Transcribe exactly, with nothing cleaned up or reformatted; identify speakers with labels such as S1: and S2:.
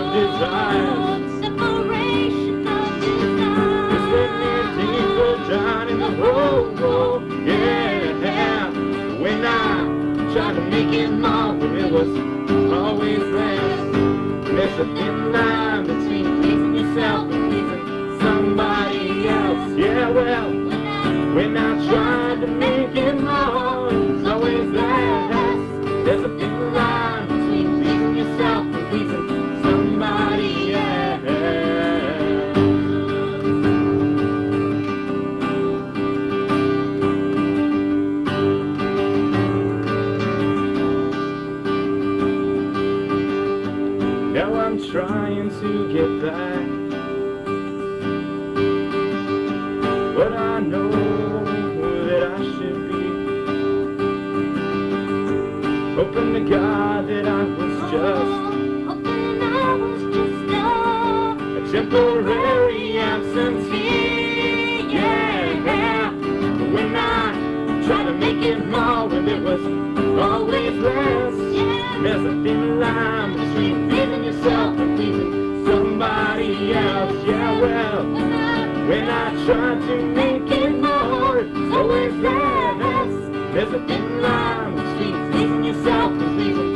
S1: of desires.
S2: Separation of desires.
S1: Just let me deeper down in the hole, oh, yeah. When I tried to make it more, but it was always less. There's a thin line between pleasing yourself and pleasing somebody else. Yeah, well, when I tried to make it more, it was always less. There's a thin line between pleasing yourself and pleasing somebody else. Now I'm trying to get back what I know that I should be. Hoping to God that I was just
S2: Hoping I was just a
S1: a temporary absentee, yeah. But when I tried to make it more, well, it was always less. There's a thin line between pleasing yourself and pleasing somebody else, yeah, well, when I try to make it more, it's always less. There's a thin line between pleasing yourself and pleasing